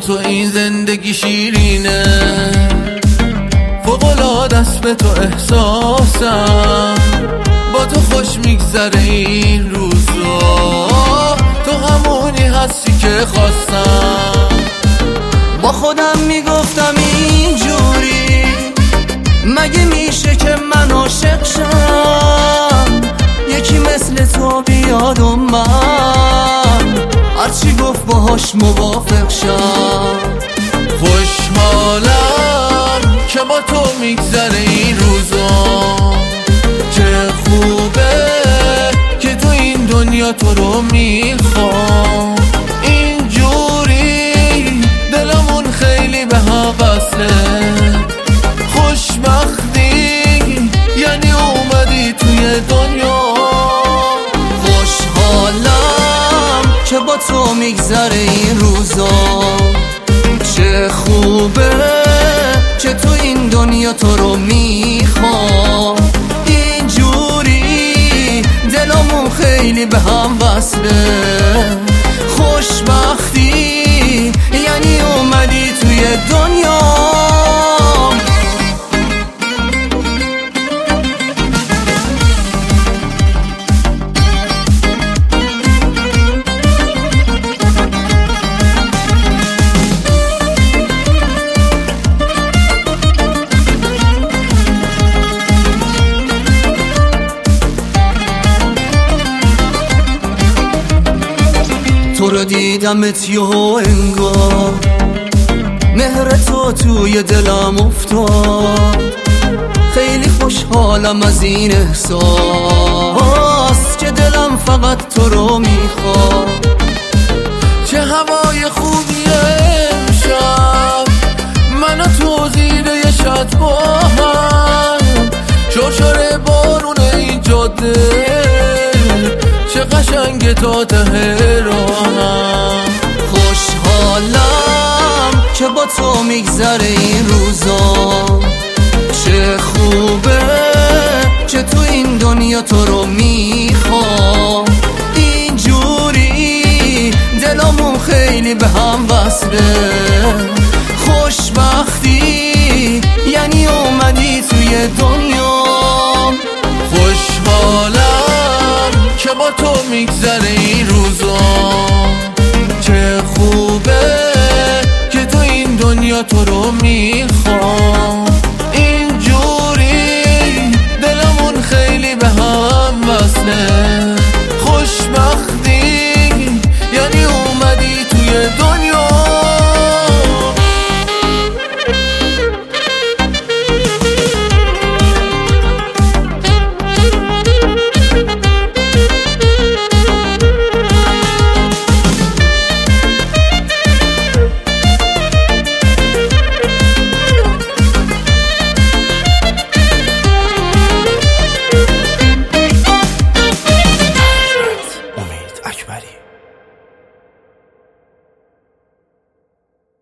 تو این زندگی شیرینه، فوق‌العاده است به تو احساسم، با تو خوش میگذره این روزا، تو همونی هستی که خواستم. با خودم میگفتم اینجوری مگه میشه که من عاشق شم، یکی مثل تو بیاد و من هرچی گفت باهاش موافق شم. خوشحالم که با تو میگذره این روزا، چه خوبه که تو این دنیا تو رو میخوام، اینجوری دلمون خیلی به هم وصله، خوشبختی یعنی اومدی توی دنیا. خوشحالم که با تو میگذره این روزا، چه خوبه که تو این دنیا تو رو میخوام، اینجوری دلمون خیلی به هم وصله، خوشبختی یعنی اومدی توی دنیا. تو رو دیدمت یه انگار مهر تو توی دلم افتاد، خیلی خوشحالم از این احساس که دلم فقط تو رو میخواد. چه هوای خوبیه امشب، من و تو زیر یه شط با هم، شرشر بارون این جاده چه قشنگه تا ته راهم. خوشحالم که با تو میگذره این روزا، چه خوبه که تو این دنیا تو رو میخوام، اینجوری دلمون خیلی به هم وصله، خوشبختی یعنی اومدی توی دنیا. خوشحالم که با تو میگذره این روزا، چه خوبه که تو این دنیا تو رو میخوام، اینجوری دلمون خیلی به هم وصله.